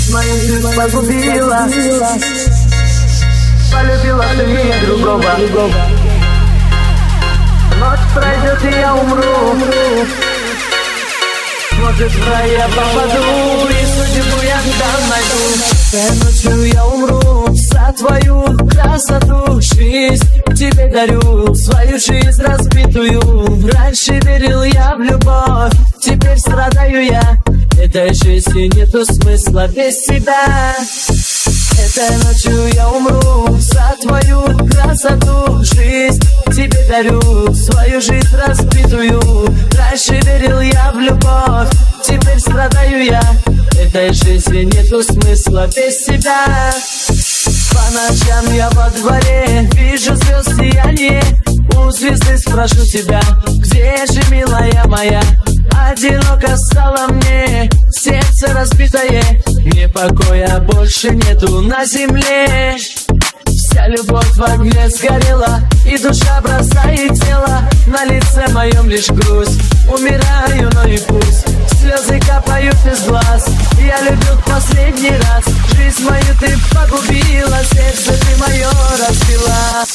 Жизнь мою ты погубила, полюбила ты другого. Ночь пройдет, и я умру. Может, в рай я попаду, и судьбу я там найду. Этой ночью я умру за твою красоту. Жизнь тебе дарю, свою жизнь разбитую. Раньше верил я в любовь, теперь страдаю я. Этой жизни нету смысла без тебя. Этой ночью я умру за твою красоту. Жизнь тебе дарю, свою жизнь разбитую. Раньше верил я в любовь, теперь страдаю я. Этой жизни нету смысла без тебя. По ночам я во дворе вижу звезд сияние. У звезды спрошу тебя, где же, милая моя? Одиноко стало мне, сердце разбитое, мне покоя больше нету на земле. Вся любовь в огне сгорела, и душа бросает тело. На лице моем лишь грусть, умираю, но и пусть. Слезы капают из глаз, я любил в последний раз. Жизнь мою ты погубила, сердце ты мое разбила.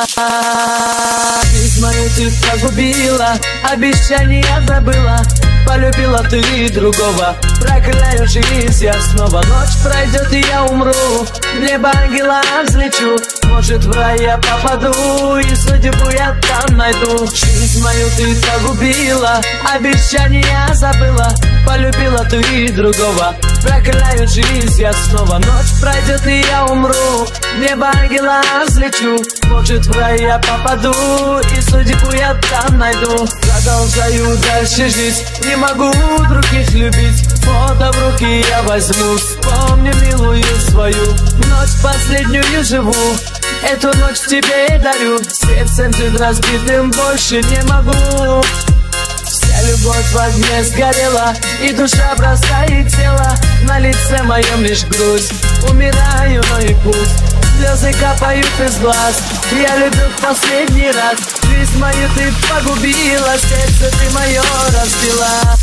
Жизнь мою ты погубила, обещания забыла. Полюбила ты другого, прокляю жизнь я снова. Ночь пройдет, и я умру, в небо ангела взлечу. Может, в рай я попаду, и судьбу я там найду. Жизнь мою ты погубила, обещания забыла. Полюбила ты другого, прокляю жизнь я снова. Ночь пройдет, и я умру, в небо ангела взлечу. Может, в рай я попаду, и судьбу я там найду. Продолжаю дальше жить, не могу других любить. Фото в руки я возьму, вспомню милую свою. Ночь последнюю живу, эту ночь тебе дарю. Сердцем чуть разбитым больше не могу. Вся любовь в огне сгорела, и душа бросает тело. На лице моем лишь грусть, умираю, но и пусть. Слезы капают из глаз, я любил в последний раз. Жизнь мою ты погубила, сердце ты мое разбила.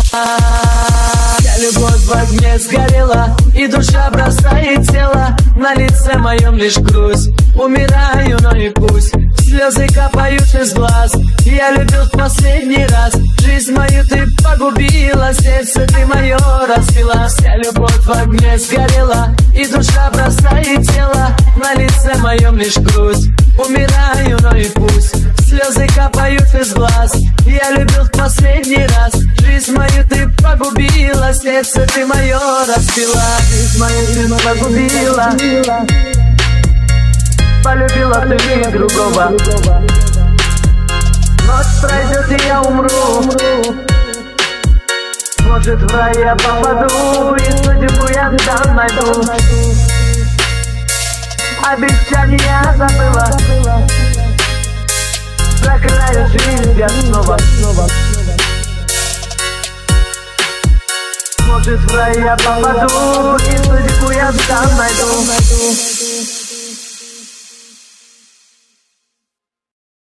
Вся любовь в огне сгорела, и душа бросает тело. На лице моем лишь грусть, умираю, но и пусть. Слезы капают из глаз, я любил в последний раз. Жизнь мою ты погубила, сердце ты мое разбила. Вся любовь в огне сгорела, и душа бросает тело. На лице моем лишь грусть, умираю, но и пусть. Слезы капают из глаз, я любил в последний раз. Жизнь мою ты погубила, сердце ты мое разбила. Жизнь мою ты погубила, полюбила ты другого. Ночь пройдет, и я умру. Может, в рай я попаду, и судьбу я там найду. Обещания забыла, прокляю жизнь я снова. Может, в рай я попаду, и судьбу я там найду.